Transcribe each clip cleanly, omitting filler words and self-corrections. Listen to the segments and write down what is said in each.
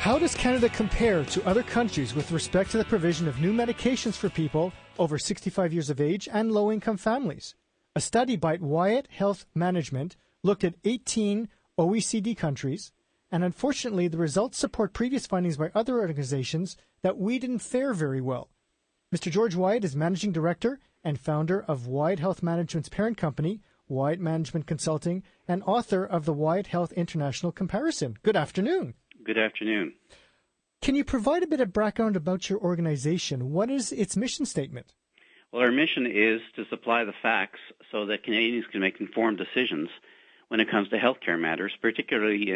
How does Canada compare to other countries with respect to the provision of new medications for people over 65 years of age and low-income families? A study by Wyatt Health Management looked at 18 OECD countries, and unfortunately the results support previous findings by other organizations that we didn't fare very well. Mr. George Wyatt is Managing Director and founder of Wyatt Health Management's parent company, Wyatt Management Consulting, and author of the Wyatt Health International Comparison. Good afternoon. Good afternoon. Can you provide a bit of background about your organization? What is its mission statement? Well, our mission is to supply the facts so that Canadians can make informed decisions when it comes to healthcare matters, particularly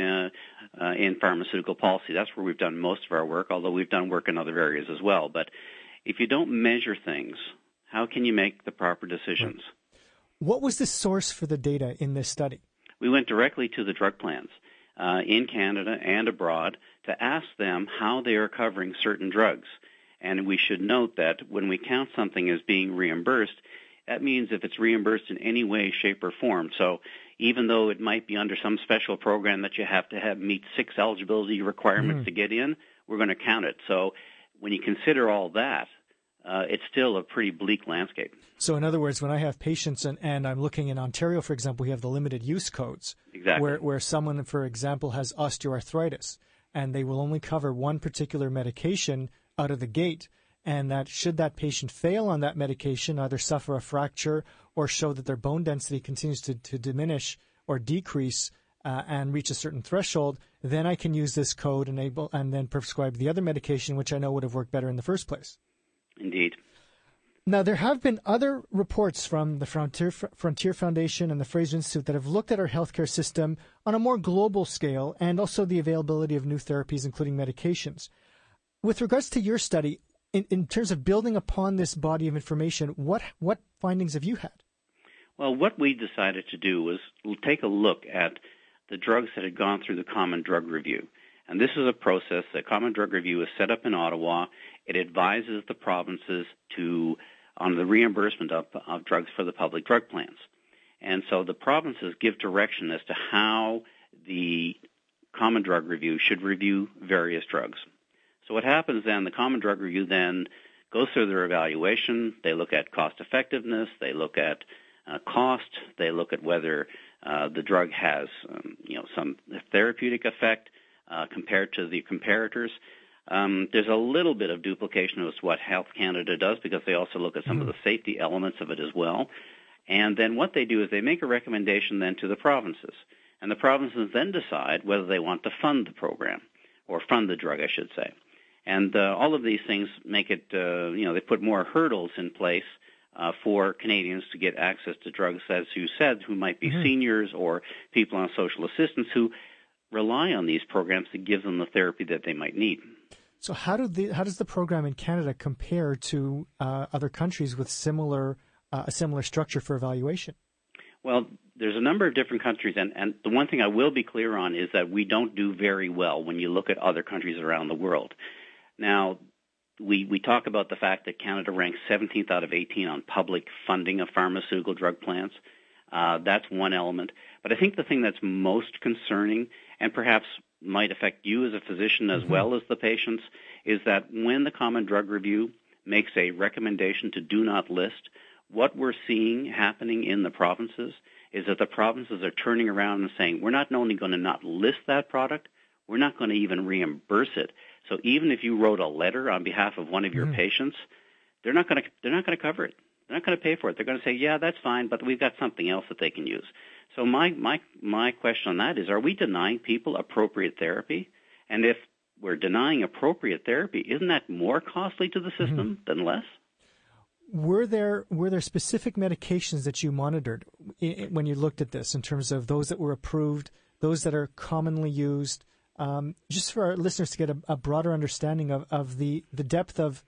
in pharmaceutical policy. That's where we've done most of our work, although we've done work in other areas as well. But if you don't measure things, how can you make the proper decisions? Right. What was the source for the data in this study? We went directly to the drug plans in Canada and abroad to ask them how they are covering certain drugs. And we should note that when we count something as being reimbursed, that means if it's reimbursed in any way, shape, or form. So even though it might be under some special program that you have to meet 6 eligibility requirements to get in, we're going to count it. So when you consider all that, it's still a pretty bleak landscape. So in other words, when I have patients and I'm looking in Ontario, for example, we have the limited use codes. Exactly. Where someone, for example, has osteoarthritis and they will only cover one particular medication out of the gate, and that should that patient fail on that medication, either suffer a fracture or show that their bone density continues to diminish or decrease and reach a certain threshold, then I can use this code and then prescribe the other medication, which I know would have worked better in the first place. Indeed. Now, there have been other reports from the Frontier Foundation and the Fraser Institute that have looked at our healthcare system on a more global scale and also the availability of new therapies, including medications. With regards to your study, in terms of building upon this body of information, what findings have you had? Well, what we decided to do was take a look at the drugs that had gone through the Common Drug Review. And this is a process. The Common Drug Review is set up in Ottawa. It advises the provinces on the reimbursement of drugs for the public drug plans. And so the provinces give direction as to how the Common Drug Review should review various drugs. So what happens then, the Common Drug Review then goes through their evaluation. They look at cost effectiveness. They look at cost. They look at whether the drug has some therapeutic effect compared to the comparators. There's a little bit of duplication of what Health Canada does because they also look at some of the safety elements of it as well. And then what they do is they make a recommendation then to the provinces. And the provinces then decide whether they want to fund the program or fund the drug, I should say. And all of these things make it, they put more hurdles in place for Canadians to get access to drugs, as you said, who might be seniors or people on social assistance who rely on these programs to give them the therapy that they might need. So how does the program in Canada compare to other countries with a similar structure for evaluation? Well, there's a number of different countries, and the one thing I will be clear on is that we don't do very well when you look at other countries around the world. Now, we talk about the fact that Canada ranks 17th out of 18 on public funding of pharmaceutical drug plans. That's one element. But I think the thing that's most concerning and perhaps might affect you as a physician as well as the patients is that when the Common Drug Review makes a recommendation to do not list, what we're seeing happening in the provinces is that the provinces are turning around and saying, we're not only going to not list that product, we're not going to even reimburse it. So even if you wrote a letter on behalf of one of your patients, they're not going to cover it. They're not going to pay for it. They're going to say, yeah, that's fine, but we've got something else that they can use. So my question on that is, are we denying people appropriate therapy? And if we're denying appropriate therapy, isn't that more costly to the system than less? Were there specific medications that you monitored when you looked at this in terms of those that were approved, those that are commonly used, just for our listeners to get a broader understanding of the depth of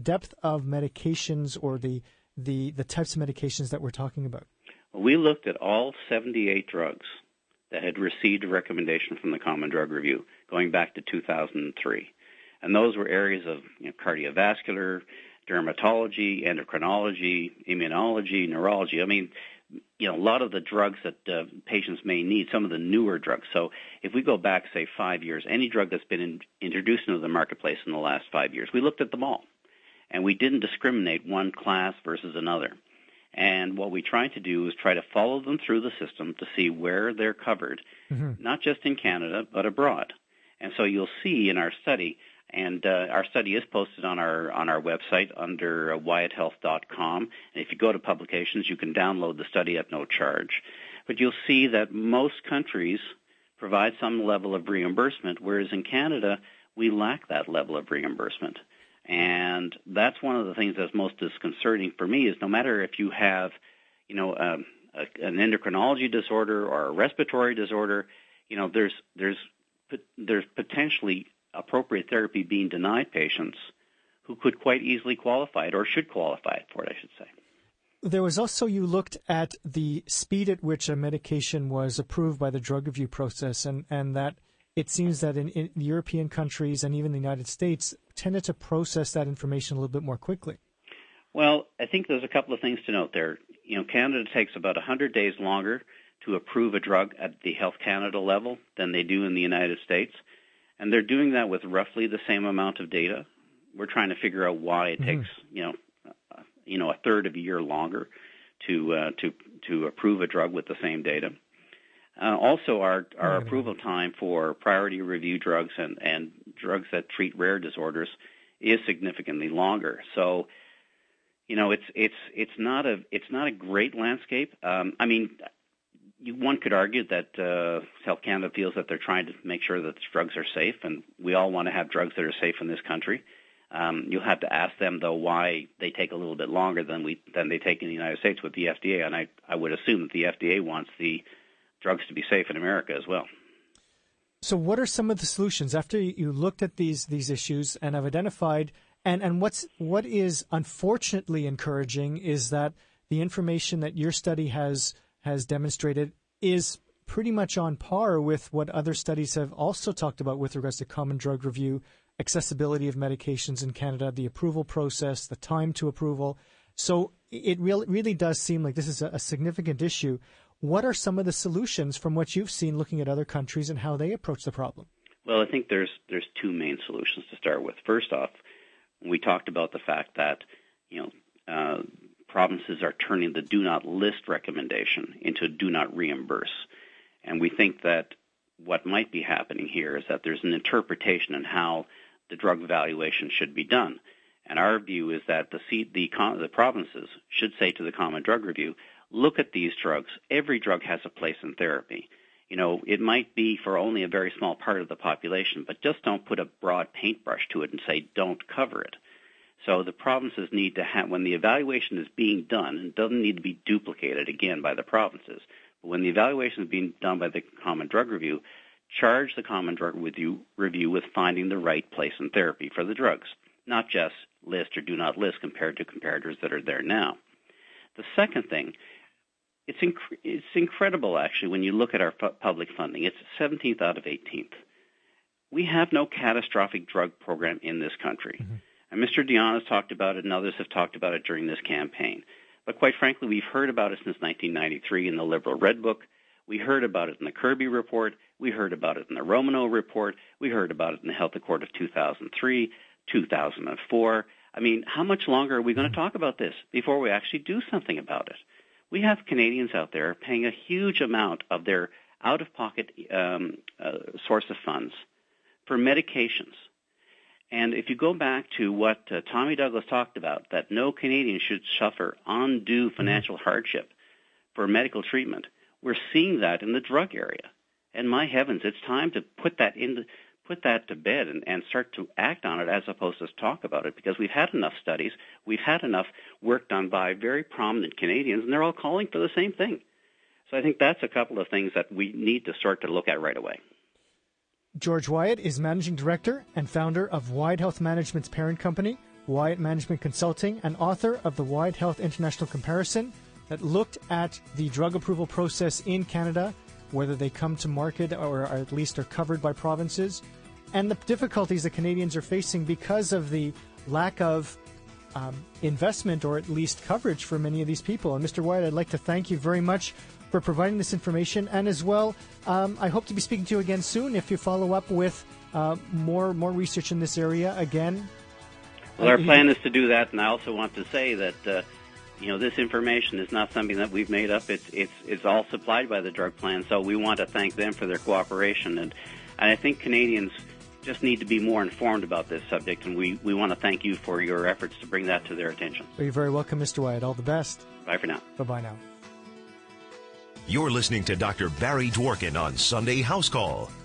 medications or the types of medications that we're talking about? We looked at all 78 drugs that had received a recommendation from the Common Drug Review going back to 2003. And those were areas of cardiovascular, dermatology, endocrinology, immunology, neurology. I mean, a lot of the drugs that patients may need, some of the newer drugs. So if we go back, say, 5 years, any drug that's been introduced into the marketplace in the last 5 years, we looked at them all. And we didn't discriminate one class versus another. And what we tried to do is try to follow them through the system to see where they're covered, not just in Canada, but abroad. And so you'll see in our study, and our study is posted on our website under wyetthealth.com. And if you go to publications, you can download the study at no charge. But you'll see that most countries provide some level of reimbursement, whereas in Canada, we lack that level of reimbursement. And that's one of the things that's most disconcerting for me is no matter if you have, an endocrinology disorder or a respiratory disorder, there's potentially appropriate therapy being denied patients who could quite easily qualify it or should qualify for it, I should say. There was also, you looked at the speed at which a medication was approved by the drug review process, and that it seems that in European countries and even the United States tended to process that information a little bit more quickly. Well, I think there's a couple of things to note there. Canada takes about 100 days longer to approve a drug at the Health Canada level than they do in the United States. And they're doing that with roughly the same amount of data. We're trying to figure out why it takes, a third of a year longer to approve a drug with the same data. Also, our approval time for priority review drugs and drugs that treat rare disorders is significantly longer. So, it's not a great landscape. One could argue that Health Canada feels that they're trying to make sure that the drugs are safe, and we all want to have drugs that are safe in this country. You'll have to ask them, though, why they take a little bit longer than they take in the United States with the FDA, and I would assume that the FDA wants the drugs to be safe in America as well. So what are some of the solutions after you looked at these issues and have identified, and what is unfortunately encouraging is that the information that your study has demonstrated is pretty much on par with what other studies have also talked about with regards to common drug review, accessibility of medications in Canada, the approval process, the time to approval. So it really does seem like this is a significant issue. What are some of the solutions from what you've seen looking at other countries and how they approach the problem? Well, I think there's two main solutions to start with. First off, we talked about the fact that, provinces are turning the do not list recommendation into do not reimburse. And we think that what might be happening here is that there's an interpretation on how the drug evaluation should be done. And our view is that the provinces should say to the Common Drug Review, look at these drugs. Every drug has a place in therapy. It might be for only a very small part of the population, but just don't put a broad paintbrush to it and say don't cover it. So the provinces need to have, when the evaluation is being done, and it doesn't need to be duplicated again by the provinces, but when the evaluation is being done by the Common Drug Review, charge the Common Drug Review with finding the right place in therapy for the drugs, not just list or do not list compared to comparators that are there now. The second thing, it's incredible actually when you look at our public funding. It's 17th out of 18th. We have no catastrophic drug program in this country. Mm-hmm. And Mr. Dion has talked about it, and others have talked about it during this campaign. But quite frankly, we've heard about it since 1993 in the Liberal Red Book. We heard about it in the Kirby Report. We heard about it in the Romano Report. We heard about it in the Health Accord of 2003, 2004. How much longer are we going to talk about this before we actually do something about it? We have Canadians out there paying a huge amount of their out-of-pocket source of funds for medications. And if you go back to what Tommy Douglas talked about, that no Canadian should suffer undue financial hardship for medical treatment, we're seeing that in the drug area. And my heavens, it's time to put that to bed and start to act on it as opposed to talk about it, because we've had enough studies, we've had enough work done by very prominent Canadians, and they're all calling for the same thing. So I think that's a couple of things that we need to start to look at right away. George Wyatt is Managing Director and founder of Wyatt Health Management's parent company, Wyatt Management Consulting, and author of the Wyatt Health International Comparison that looked at the drug approval process in Canada, whether they come to market or at least are covered by provinces, and the difficulties that Canadians are facing because of the lack of investment or at least coverage for many of these people. And Mr. Wyatt, I'd like to thank you very much for providing this information. And as well, I hope to be speaking to you again soon if you follow up with more research in this area again. Well, our plan is to do that, and I also want to say that this information is not something that we've made up. It's all supplied by the drug plan, so we want to thank them for their cooperation. And I think Canadians just need to be more informed about this subject, and we want to thank you for your efforts to bring that to their attention. Well, you're very welcome, Mr. Wyatt. All the best. Bye for now. Bye-bye now. You're listening to Dr. Barry Dworkin on Sunday House Call.